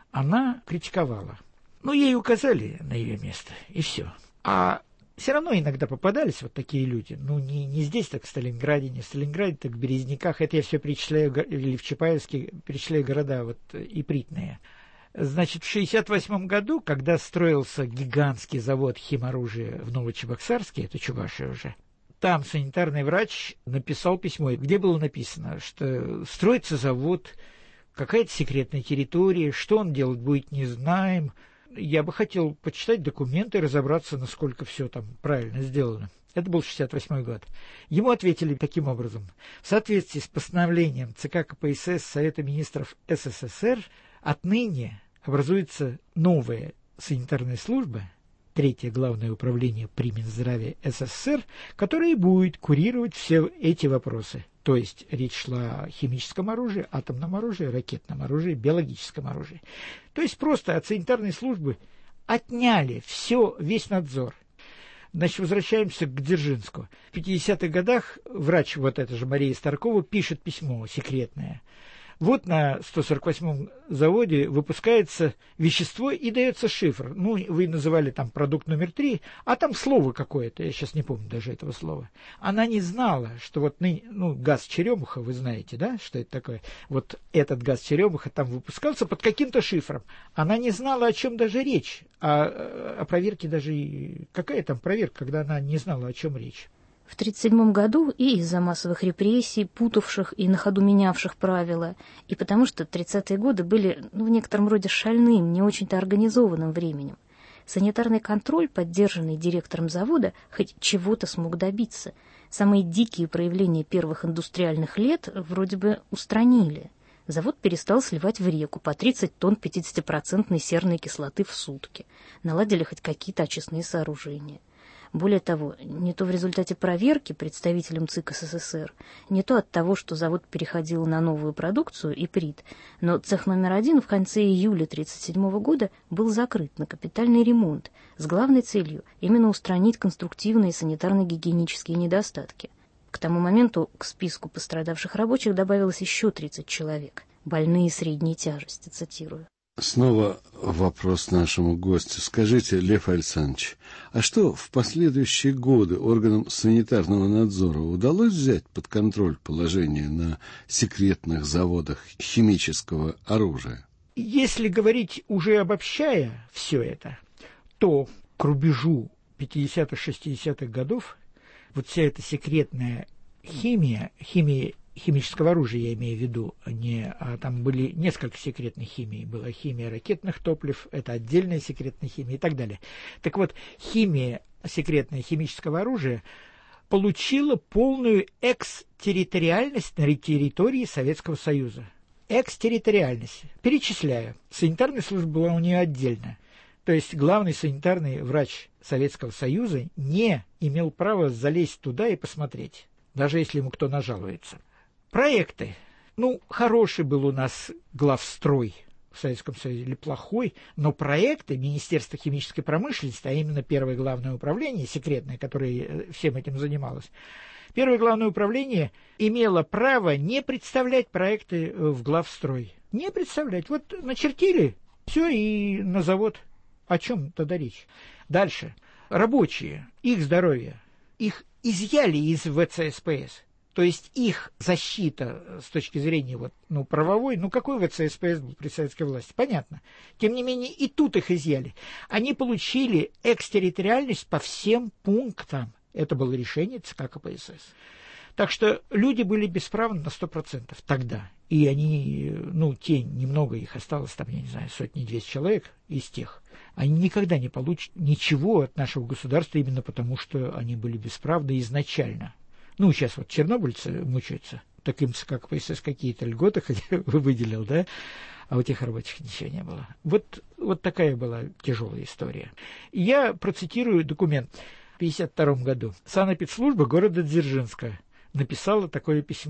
J: она критиковала. Ну, ей указали на ее место, и все. А все равно иногда попадались вот такие люди. Ну, не, не здесь, так в Сталинграде, не в Сталинграде, так в Березниках. Это я все перечисляю, или в Чапаевске, перечисляю города вот ипритные. Значит, в шестьдесят восьмом году, когда строился гигантский завод химоружия в Новочебоксарске, это Чувашия уже, там санитарный врач написал письмо, где было написано, что строится завод, какая-то секретная территория, что он делать будет, не знаем. Я бы хотел почитать документы, разобраться, насколько все там правильно сделано. Это был шестьдесят восьмой год. Ему ответили таким образом. В соответствии с постановлением ЦК КПСС Совета министров СССР отныне образуется новая санитарная служба, третье главное управление при Минздраве СССР, которое будет курировать все эти вопросы. То есть речь шла о химическом оружии, атомном оружии, ракетном оружии, биологическом оружии. То есть просто от санитарной службы отняли все, весь надзор. Значит, возвращаемся к Дзержинску. В пятидесятых годах врач, вот эта же Мария Старкова, пишет письмо секретное. Вот на сто сорок восьмом заводе выпускается вещество и дается шифр. Ну, вы называли там продукт номер три, а там слово какое-то, я сейчас не помню даже этого слова. Она не знала, что вот ныне, ну, газ черемуха, вы знаете, да, что это такое? Вот этот газ черемуха там выпускался под каким-то шифром. Она не знала, о чем даже речь, а о проверке даже... Какая там проверка, когда она не знала, о чем речь?
I: В тысяча девятьсот тридцать седьмом году и из-за массовых репрессий, путавших и на ходу менявших правила, и потому что тридцатые годы были, ну, в некотором роде шальным, не очень-то организованным временем, санитарный контроль, поддержанный директором завода, хоть чего-то смог добиться. Самые дикие проявления первых индустриальных лет вроде бы устранили. Завод перестал сливать в реку по тридцать тонн пятидесятипроцентной серной кислоты в сутки. Наладили хоть какие-то очистные сооружения. Более того, не то в результате проверки представителям ЦИК СССР, не то от того, что завод переходил на новую продукцию, иприт, но цех номер один в конце июля тысяча девятьсот тридцать седьмого года был закрыт на капитальный ремонт с главной целью именно устранить конструктивные санитарно-гигиенические недостатки. К тому моменту к списку пострадавших рабочих добавилось еще тридцать человек, больные средней тяжести, цитирую.
A: Снова вопрос нашему гостю. Скажите, Лев Александрович, а что в последующие годы органам санитарного надзора удалось взять под контроль положение на секретных заводах химического оружия?
J: Если говорить уже обобщая все это, то к рубежу пятидесятых-шестидесятых годов вот вся эта секретная химия, химия химического оружия, я имею в виду, не, а там были несколько секретных химий. Была химия ракетных топлив, это отдельная секретная химия и так далее. Так вот, химия секретная химического оружия получила полную экстерриториальность на территории Советского Союза. Экстерриториальность. Перечисляю. Санитарная служба была у нее отдельно. То есть главный санитарный врач Советского Союза не имел права залезть туда и посмотреть, даже если ему кто нажалуется. Проекты. Ну, хороший был у нас главстрой в Советском Союзе или плохой, но проекты Министерства химической промышленности, а именно Первое главное управление секретное, которое всем этим занималось, Первое главное управление имело право не представлять проекты в главстрой. Не представлять. Вот начертили, все, и на завод. О чем тогда речь? Дальше. Рабочие, их здоровье, их изъяли из ВЦСПС. То есть их защита с точки зрения вот, ну, правовой, ну какой ВЦСПС был при советской власти, понятно. Тем не менее и тут их изъяли. Они получили экстерриториальность по всем пунктам. Это было решение ЦК КПСС. Так что люди были бесправны на сто процентов тогда. И они, ну, те, немного их осталось, там, я не знаю, сотни-двести человек из тех, они никогда не получат ничего от нашего государства именно потому, что они были бесправны изначально. Ну, сейчас вот чернобыльцы мучаются, так им ЦК КПСС какие-то льготы выделил, да, а у тех рабочих ничего не было. Вот, вот такая была тяжелая история. Я процитирую документ. В пятьдесят втором году санэпидслужба города Дзержинска написала такое письмо.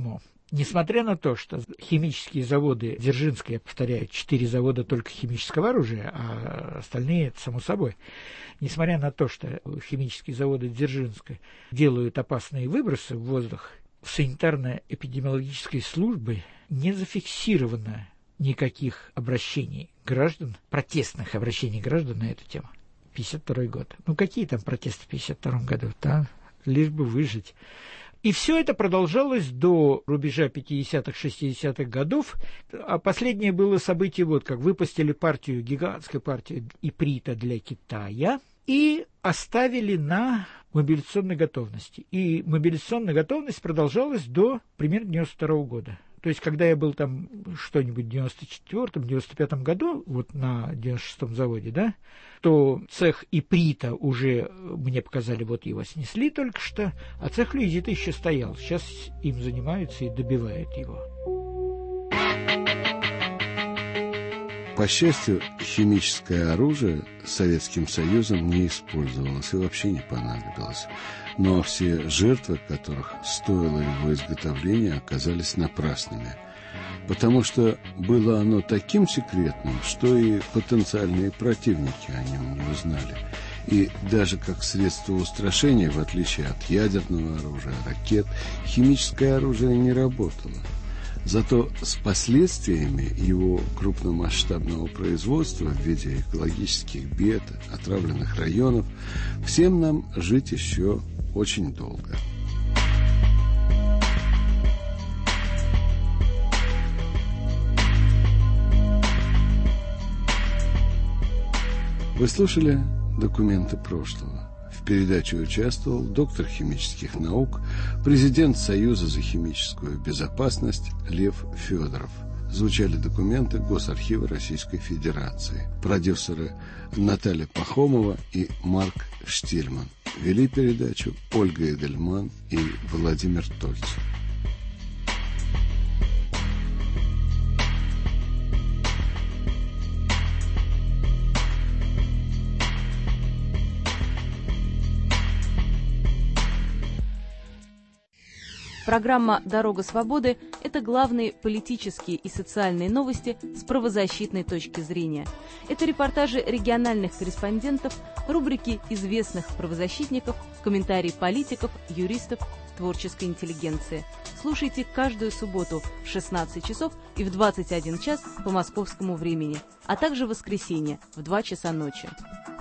J: Несмотря на то, что химические заводы Дзержинской, я повторяю, четыре завода только химического оружия, а остальные, это само собой, несмотря на то, что химические заводы Дзержинской делают опасные выбросы в воздух, в санитарно-эпидемиологической службе не зафиксировано никаких обращений граждан, протестных обращений граждан на эту тему. пятьдесят второй год. Ну, какие там протесты в пятьдесят втором году? Да? Лишь бы выжить. И все это продолжалось до рубежа пятидесятых-шестидесятых годов. А последнее было событие, вот как выпустили партию, гигантскую партию иприта для Китая и оставили на мобилизационной готовности. И мобилизационная готовность продолжалась до примерно девяносто второго года. То есть, когда я был там что-нибудь в девяносто четвёртом — девяносто пятом году, вот на девяносто шестом заводе, да, то цех иприта уже, мне показали, вот его снесли только что, а цех люизита еще стоял. Сейчас им занимаются и добивают его.
A: По счастью, химическое оружие Советским Союзом не использовалось и вообще не понадобилось. Но все жертвы, которых стоило его изготовления, оказались напрасными. Потому что было оно таким секретным, что и потенциальные противники о нем не узнали. И даже как средство устрашения, в отличие от ядерного оружия, ракет, химическое оружие не работало. Зато с последствиями его крупномасштабного производства в виде экологических бед, отравленных районов, всем нам жить еще очень долго. Вы слушали «Документы прошлого». В передаче участвовал доктор химических наук, президент Союза за химическую безопасность Лев Федоров. Звучали документы Госархива Российской Федерации. Продюсеры Наталья Пахомова и Марк Штильман. Вели передачу Ольга Эдельман и Владимир Тольц.
L: Программа «Дорога свободы» – это главные политические и социальные новости с правозащитной точки зрения. Это репортажи региональных корреспондентов, рубрики известных правозащитников, комментарии политиков, юристов, творческой интеллигенции. Слушайте каждую субботу в шестнадцать часов и в двадцать один час по московскому времени, а также в воскресенье в два часа ночи.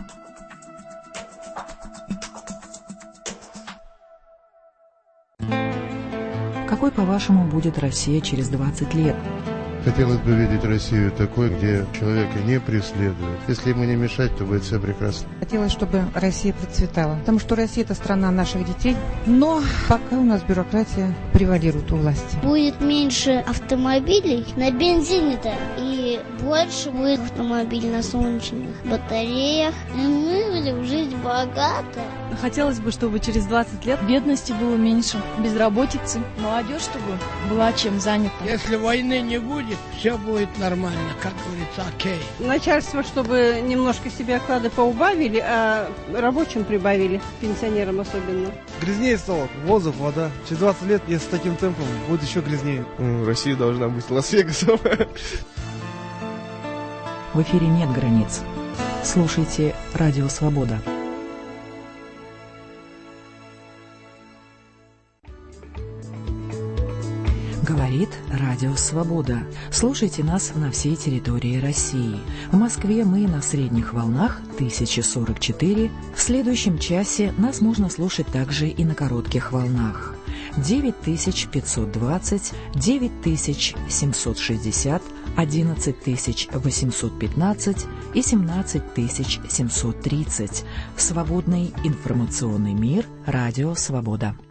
D: Какой, по-вашему, будет Россия через двадцать лет?
M: Хотелось бы видеть Россию такой, где человека не преследуют. Если ему не мешать, то будет все прекрасно.
N: Хотелось, чтобы Россия процветала, потому что Россия – это страна наших детей. Но пока у нас бюрократия превалирует у власти.
O: Будет меньше автомобилей на бензине-то, и больше будет автомобилей на солнечных батареях. И мы будем жить богато.
P: Хотелось бы, чтобы через двадцать лет бедности было меньше, безработицы, молодежь, чтобы была чем занята.
Q: Если войны не будет, все будет нормально, как говорится, окей.
R: Начальство, чтобы немножко себе оклады поубавили, а рабочим прибавили, пенсионерам особенно.
S: Грязнее стало, воздух, вода. Через двадцать лет, если с таким темпом, будет еще грязнее.
T: Россия должна быть Лас-Вегасом.
D: В эфире нет границ. Слушайте «Радио Свобода». Говорит Радио Свобода. Слушайте нас на всей территории России. В Москве мы на средних волнах тысяча сорок четыре. В следующем часе нас можно слушать также и на коротких волнах. девять тысяч пятьсот двадцать, девять тысяч семьсот шестьдесят, одиннадцать тысяч восемьсот пятнадцать и семнадцать тысяч семьсот тридцать. Свободный информационный мир. Радио Свобода.